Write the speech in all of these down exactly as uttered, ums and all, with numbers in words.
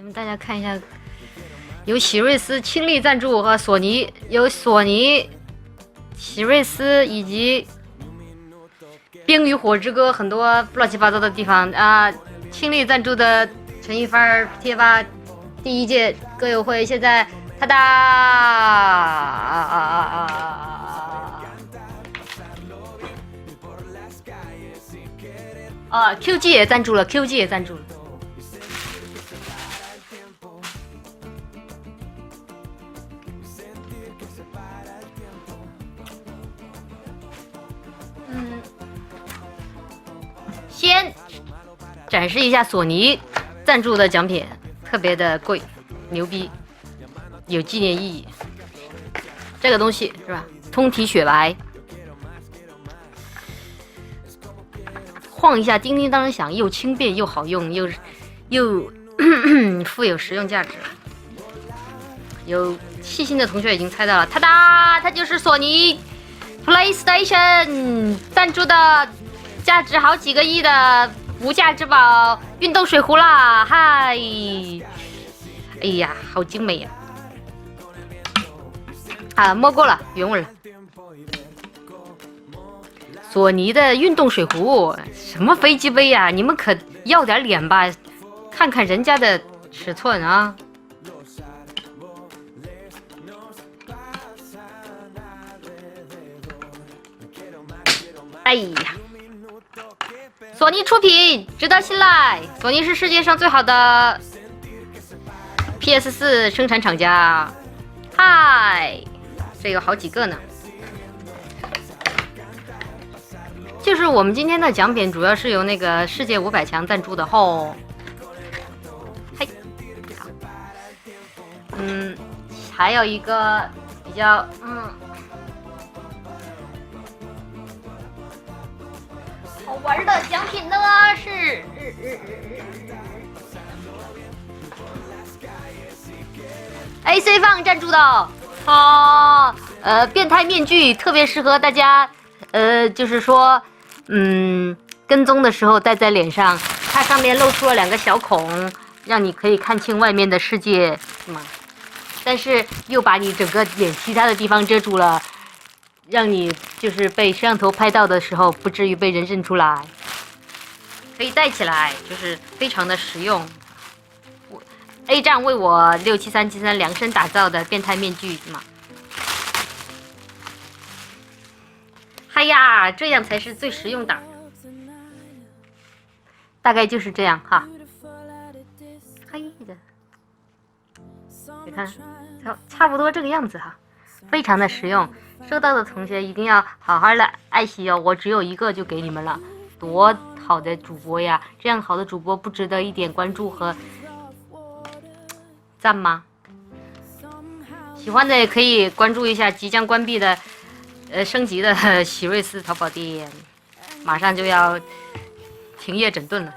们大家看一下，有喜瑞斯倾力赞助和索尼，有索尼、喜瑞斯以及冰与火之歌很多乱七八糟的地方啊。倾力赞助的陈一帆贴吧第一届歌友会现在他哒啊啊啊啊啊 Q G 也赞助了 ，Q G 也赞助了。嗯，先展示一下索尼赞助的奖品，特别的贵，牛逼，有纪念意义。这个东西是吧？通体雪白，晃一下叮叮当当响，又轻便又好用，又又富有实用价值。有细心的同学已经猜到了，哒哒，它就是索尼 PlayStation 赞助的，价值好几个亿的无价之宝运动水壶啦！嗨，哎呀，好精美呀！啊，摸过了，原味了。索尼的运动水壶，什么飞机杯呀、啊？你们可要点脸吧？看看人家的尺寸啊！哎呀，索尼出品，值得信赖。索尼是世界上最好的 P S 四 生产厂家。嗨，这有好几个呢。就是我们今天的奖品主要是由那个世界五百强赞助的吼。嘿，好，嗯，还有一个比较嗯好玩的奖品呢是。A C 放赞助的哦，呃，变态面具特别适合大家，呃，就是说，嗯，跟踪的时候戴在脸上，它上面露出了两个小孔，让你可以看清外面的世界，是吗？但是又把你整个脸其他的地方遮住了，让你就是被摄像头拍到的时候，不至于被人认出来。可以戴起来，就是非常的实用。A 站为我六七三七三量身打造的变态面具嘛，嗨呀，这样才是最实用的，大概就是这样哈。嘿的，你看，差差不多这个样子哈，非常的实用。收到的同学一定要好好的爱惜哦，我只有一个就给你们了，多好的主播呀！这样好的主播不值得一点关注和赞吗？喜欢的也可以关注一下即将关闭的呃升级的喜瑞斯淘宝店，马上就要停业整顿了。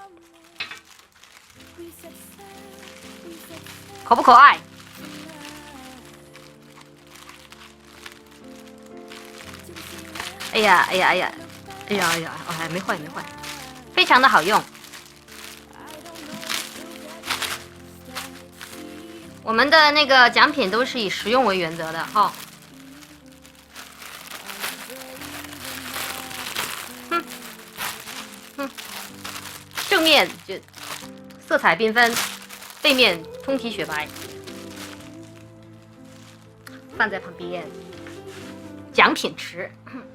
可不可爱？哎呀哎呀哎呀哎呀哎呀，哎没坏没坏，非常的好用。我们的那个奖品都是以实用为原则的哈。哼，哼，正面就色彩缤纷，背面通体雪白，放在旁边，奖品池。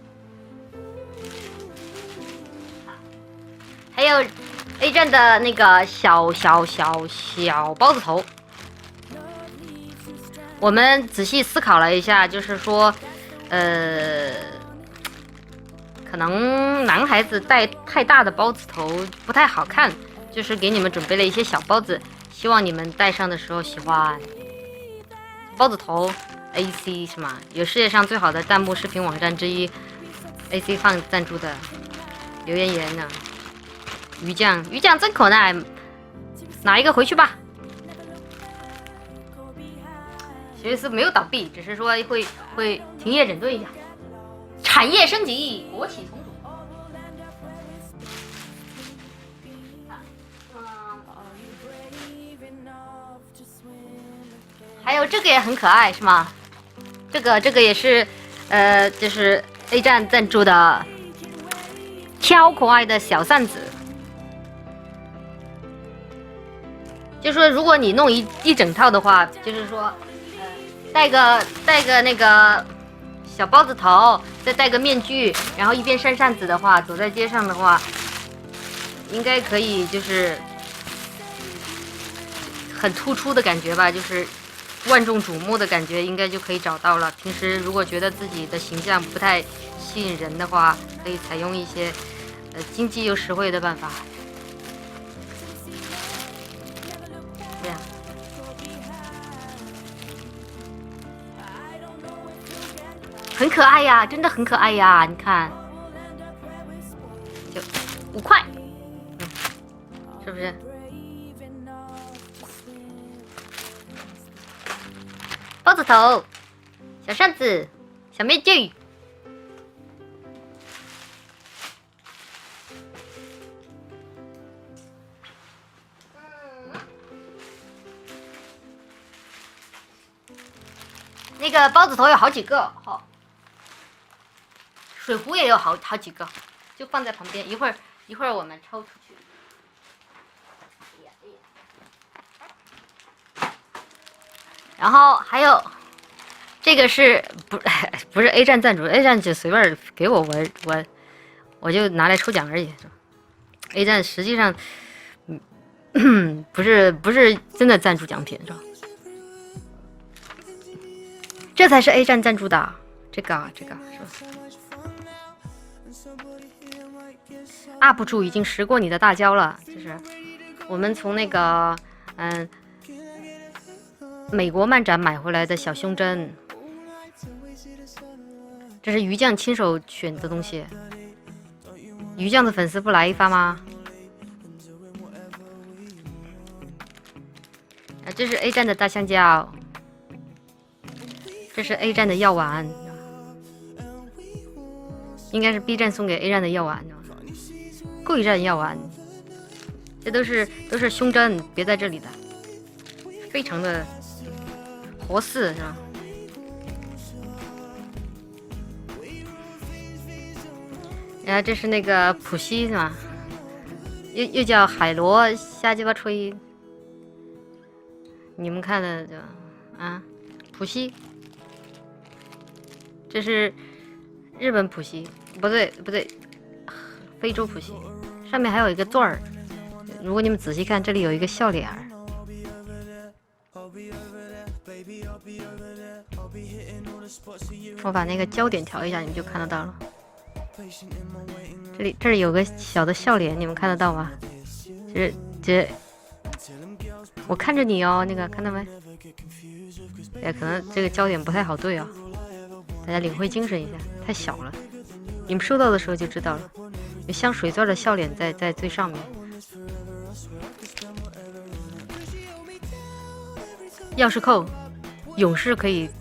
还有 A 站的那个小小小小包子头。我们仔细思考了一下，就是说，呃，可能男孩子戴太大的包子头不太好看，就是给你们准备了一些小包子，希望你们戴上的时候喜欢。包子头 A C 是吗？有世界上最好的弹幕视频网站之一 ，A C 放赞助的留言员呢。鱼酱，鱼酱真可爱，拿一个回去吧。其实是没有倒闭，只是说会会停业整顿一下，产业升级，国企重组。嗯还有这个也很可爱，是吗？这个这个也是，呃，就是 A 站赞助的，超可爱的小扇子。就说如果你弄一一整套的话，就是说，呃，戴个戴个那个小包子头，再戴个面具，然后一边扇扇子的话，走在街上的话，应该可以，就是很突出的感觉吧，就是万众瞩目的感觉，应该就可以找到了。平时如果觉得自己的形象不太吸引人的话，可以采用一些呃经济又实惠的办法。这样，很可爱呀，真的很可爱呀！你看，就五块，嗯，是不是？包子头，小扇子，小面具。那个包子头有好几个，好、哦，水壶也有好好几个，就放在旁边，一会儿一会儿我们抽出去。然后还有这个是不不是 A 站赞助 ，A 站就随便给我，我我我就拿来抽奖而已。A 站实际上，嗯，不是不是真的赞助奖品，是吧？这才是 A 站赞助的，这个这个是吧 ？U P 主已经识过你的大招了，就是我们从那个嗯美国漫展买回来的小胸针，这是鱼酱亲手选的东西。鱼酱的粉丝不来一发吗？啊，这是 A 站的大香蕉。这是 A 站的药丸，应该是 B 站送给 A 站的药丸，贵站药丸，这都是都是胸针，别在这里的，非常的活似，是吧？然后这是那个普西，是吧？又又叫海螺瞎鸡巴吹，你们看的就啊，普西。这是日本普西，不对不对，非洲普西，上面还有一个钻儿。如果你们仔细看，这里有一个笑脸儿。我把那个焦点调一下，你们就看得到了。这里这里有个小的笑脸，你们看得到吗？这这，我看着你哦，那个看到没？哎，可能这个焦点不太好对啊。大家领会精神一下，太小了，你们收到的时候就知道了。有像水钻的笑脸在在最上面。钥匙扣，勇士可以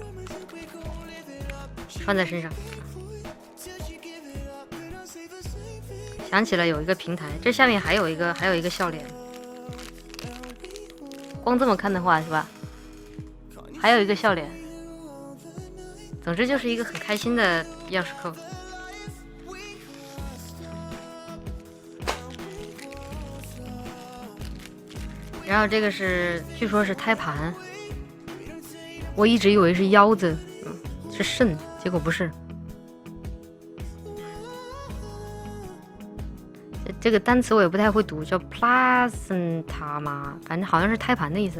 穿在身上。想起来有一个平台，这下面还有一个还有一个笑脸。光这么看的话，是吧？还有一个笑脸。总之就是一个很开心的钥匙扣。然后这个是，据说是胎盘，我一直以为是腰子，嗯，是肾，结果不是。这个单词我也不太会读，叫 placenta 吗？反正好像是胎盘的意思。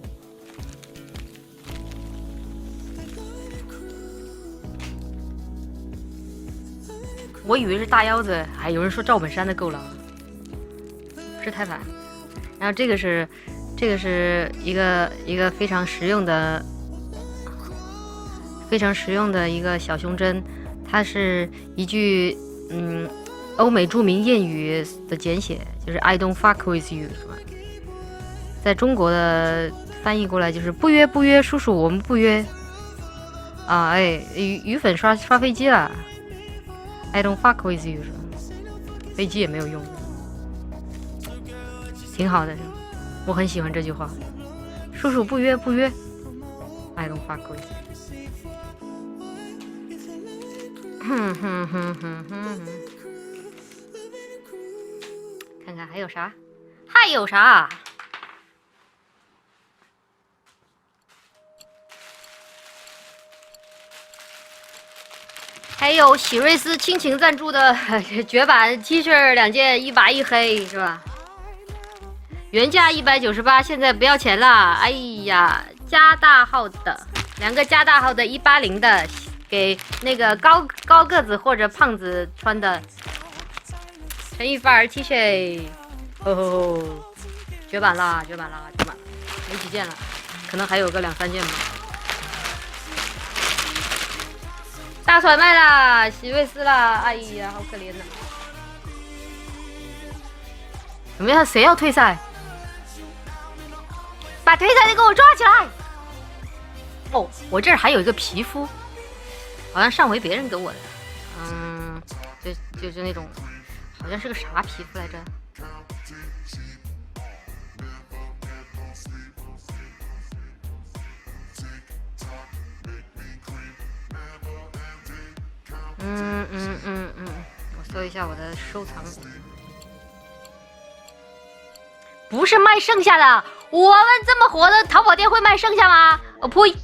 我以为是大腰子，还有人说赵本山的够了，是胎盘。然后这个是，这个是一个一个非常实用的、非常实用的一个小胸针，它是一句嗯欧美著名谚语的简写，就是 "I don't fuck with you"， 是吧？在中国的翻译过来就是"不约不约，叔叔我们不约"啊，哎，鱼鱼粉刷刷飞机了。I don't fuck with you， 是吧？飞机也没有用，挺好的，我很喜欢这句话。叔叔不约不约， I don't fuck with。哼哼哼哼哼，看看还有啥？还有啥？还有喜瑞斯亲情赞助的绝版 T 恤两件，一白一黑是吧？原价一百九十八，现在不要钱啦！哎呀，加大号的两个加大号的一八零的，给那个高高个子或者胖子穿的陈羽范儿 T 恤，哦吼吼，绝版啦，绝版啦，绝版了，没几件了，可能还有个两三件吧。大甩卖啦，喜瑞斯啦，哎呀，好可怜呐！怎么样？谁要退赛？把退赛的给我抓起来！哦，我这儿还有一个皮肤，好像上回别人给我的，嗯，就就是那种，好像是个啥皮肤来着？嗯嗯嗯嗯，我搜一下我的收藏，不是卖剩下的。我们这么火的淘宝店会卖剩下吗？我、哦、呸！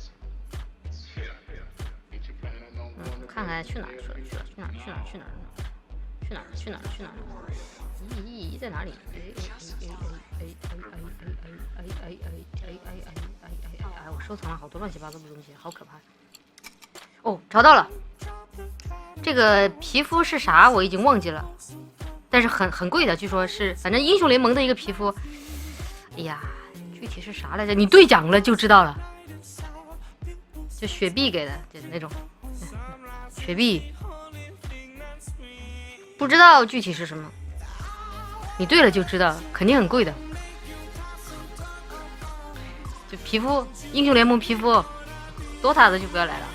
嗯，看看去哪儿去了？去了去哪儿？去哪儿？去哪儿？去哪儿？去哪儿？去哪儿？咦咦咦，在哪里？哎哎哎哎哎哎哎哎哎哎哎哎哎哎！我收藏了好多乱七八糟的东西，好可怕。哦，找到了。这个皮肤是啥？我已经忘记了，但是很很贵的，据说是，反正英雄联盟的一个皮肤。哎呀，具体是啥来着？你兑奖了就知道了。就雪碧给的，就是那种雪碧，不知道具体是什么。你兑了就知道，肯定很贵的。就皮肤，英雄联盟皮肤，多塔的就不要来了。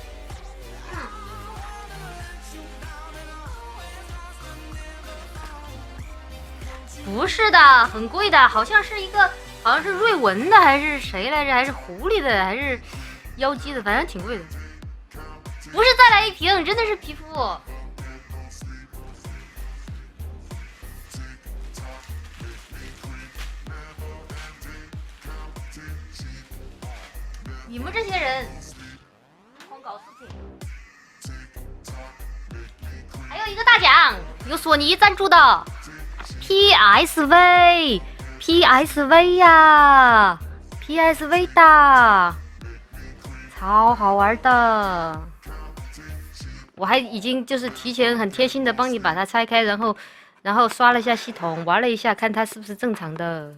不是的，很贵的，好像是一个，好像是瑞文的，还是谁来着？还是狐狸的，还是妖姬的？反正挺贵的。不是再来一瓶，真的是皮肤。你们这些人，光搞事情。还有一个大奖，有索尼赞助的。P S V，P S V 呀 ，P S V 的，超好玩的。我还已经就是提前很贴心的帮你把它拆开，然后，然后刷了一下系统，玩了一下，看它是不是正常的。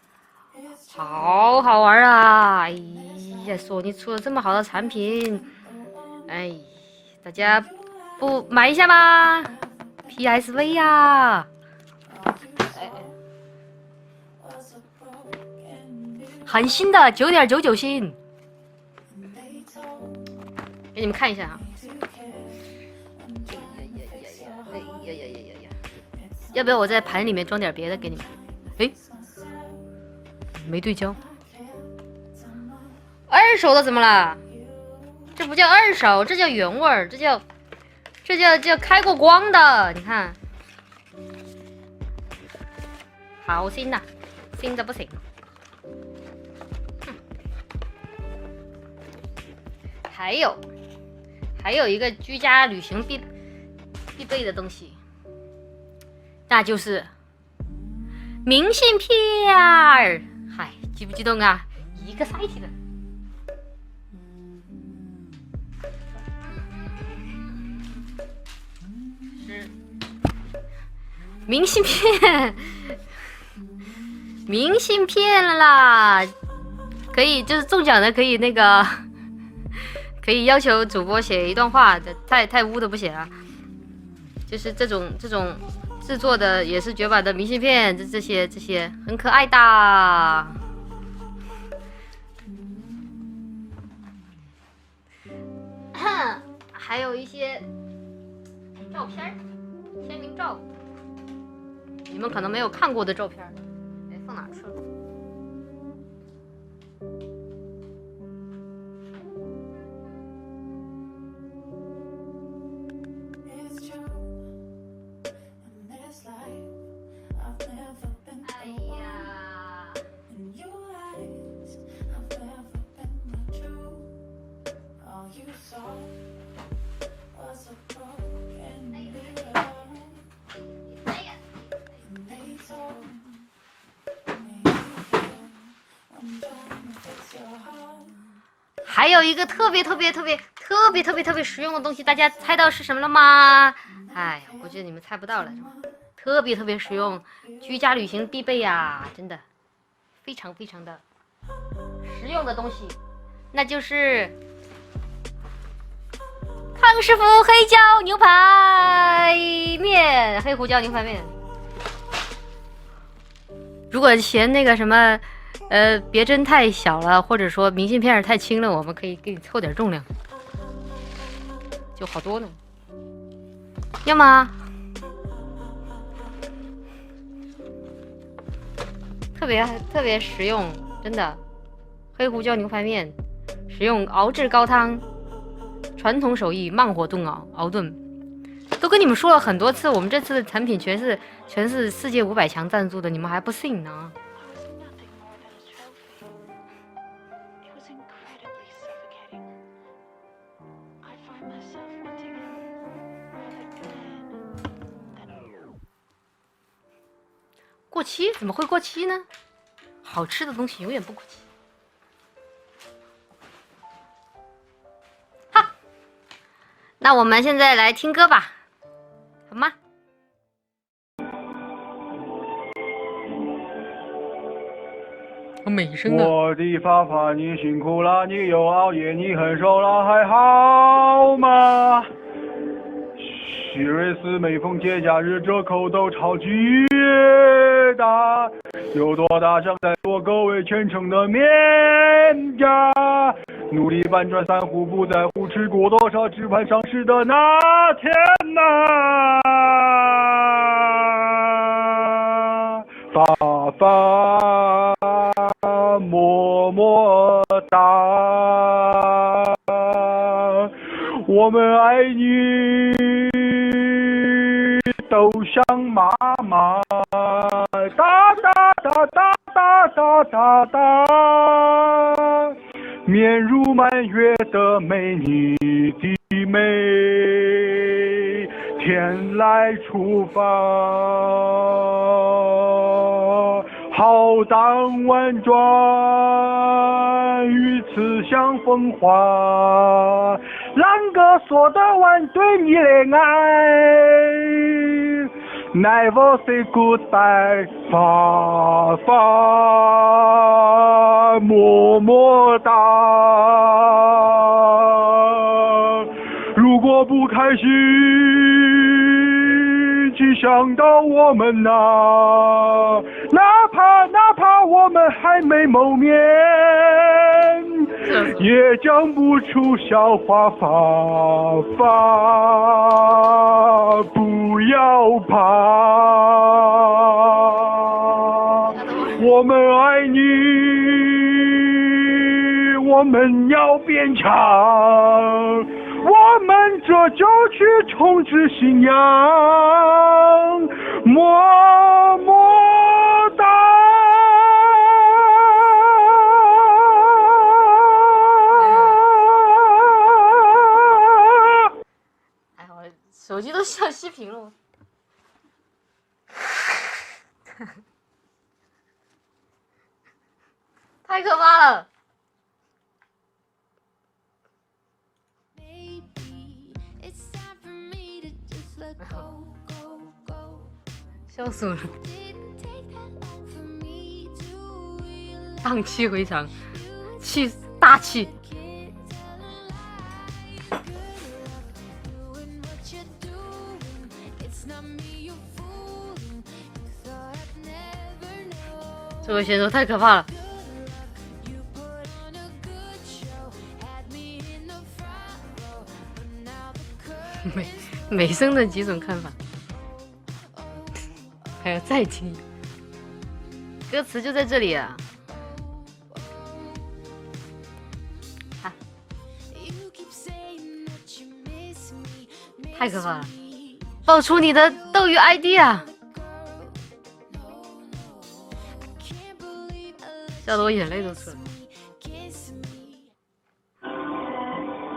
好好玩啊！哎呀，索尼出了这么好的产品，哎，大家不买一下吗 ？P S V 呀！很新的九点九九新，给你们看一下啊！哎呀呀呀呀呀！要不要我在盘里面装点别的给你们？哎，没对焦。二手的怎么了？这不叫二手，这叫原味儿，这叫这叫叫开过光的。你看，好新呐，新的不行。还有，还有一个居家旅行必必备的东西，那就是明信片儿。嗨，激不激动啊？一个 size 的。是明信片，明信片了啦！可以，就是中奖的可以那个。可以要求主播写一段话，太太污的不写啊。就是这种这种制作的也是绝版的明信片，这这些这些很可爱的。还有一些照片，签名照，你们可能没有看过的照片。哎，放哪去了？ 还有一个特别特别特别特别特别特别实用的东西，大家猜到是什么了吗？哎呀，我觉得你们猜不到了，是吧？特别特别实用，居家旅行必备呀，真的，非常非常的实用的东西，那就是康师傅黑椒牛排面，黑胡椒牛排面。如果嫌那个什么，呃，别针太小了，或者说明信片太轻了，我们可以给你凑点重量，就好多呢。要吗？特别特别实用，真的。黑胡椒牛排面，使用熬制高汤，传统手艺慢火炖熬熬炖。都跟你们说了很多次，我们这次的产品全是全是世界五百强赞助的，你们还不信呢？过期？怎么会过期呢？好吃的东西永远不过期。好，那我们现在来听歌吧，好吗？好美声的。 我的发发，你辛苦了，你又熬夜，你很瘦了，还好吗？徐瑞斯每逢节假日折扣都超级大，有多大想在座各位虔诚的面颊，努力搬砖三户不在乎吃过多少纸盘上市的那天哪、啊，发发么么哒，我们爱你，都像妈妈，哒哒哒哒哒哒哒哒，面如满月的美你的美，天来出发，浩荡婉转，与此相风华，啷个说得完对你的爱 ？Never say goodbye， 发发么么哒。如果不开心，请想到我们呐、啊，哪怕哪怕我们还没谋面，也讲不出笑话，发发不要怕，我们爱你，我们要变强，我们这就去充值信仰，么么哒。 哎，我手机都笑熄屏了。太可怕了！笑死我了！荡气回肠，气大气。这位选手太可怕了。美美声的几种看法，还要再听，歌词就在这里啊！啊，太可怕了！报出你的斗鱼 I D 啊！笑得我眼泪都出来了。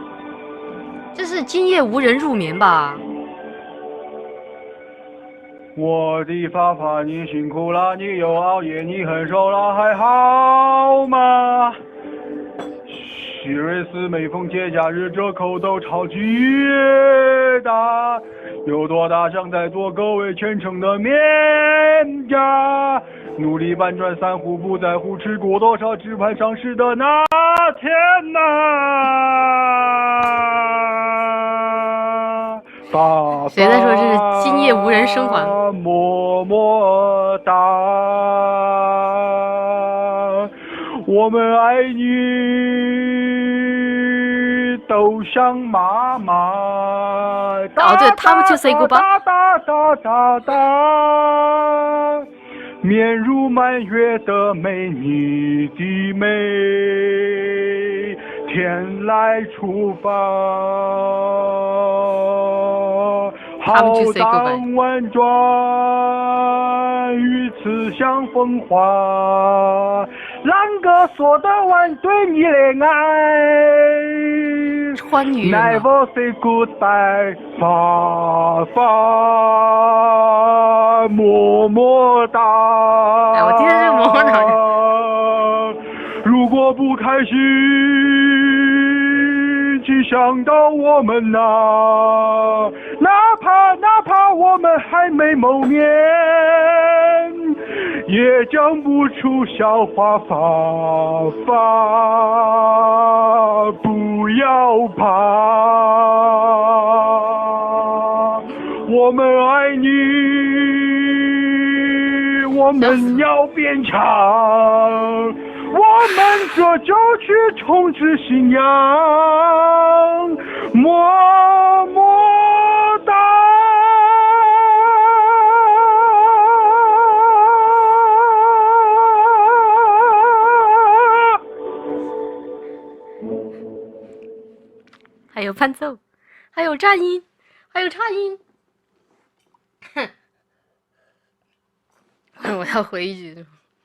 这是今夜无人入眠吧？ 我的发发，你辛苦了，你又熬夜，你很瘦了，还好吗？希瑞斯每逢节假日折扣都超级大，有多大想再多各位虔诚的面家，努力搬转三户不在乎吃过多少纸盘上市的那天呐、爸爸谁在说是今夜无人生还？ 么么哒，我们爱你，都像妈妈。 哦，对，他们就 say goodbye。 哒哒哒哒哒，面如满月的美，你的美，天来出发。浩荡婉转，与此相风华。啷个说得完对你的爱？ 川渝人 Never say goodbye， 发发么么哒。 哎，我听的这个么么哒。 如果不开心，请想到我们呐、啊，哪怕哪怕我们还没谋面，也讲不出笑话，发发不要怕，我们爱你，我们要变强。我们这就去充值信仰，么么哒。 还有伴奏，还有颤音，还有颤音。哼，我要回一句。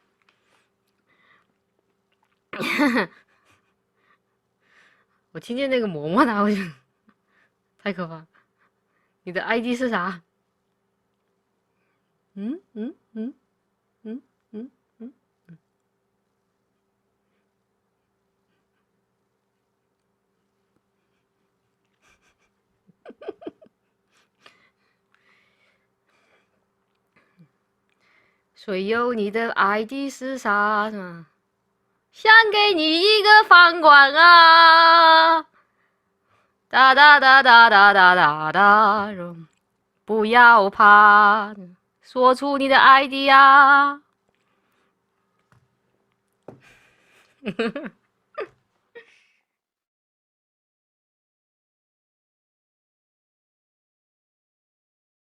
我听见那个嬷嬷哒，我就太可怕。你的 I D 是啥？嗯嗯嗯嗯嗯嗯嗯。谁有你的 I D 是啥？是吗？想给你一个饭馆啊！哒哒哒哒哒哒哒哒，不要怕，说出你的 I D 啊！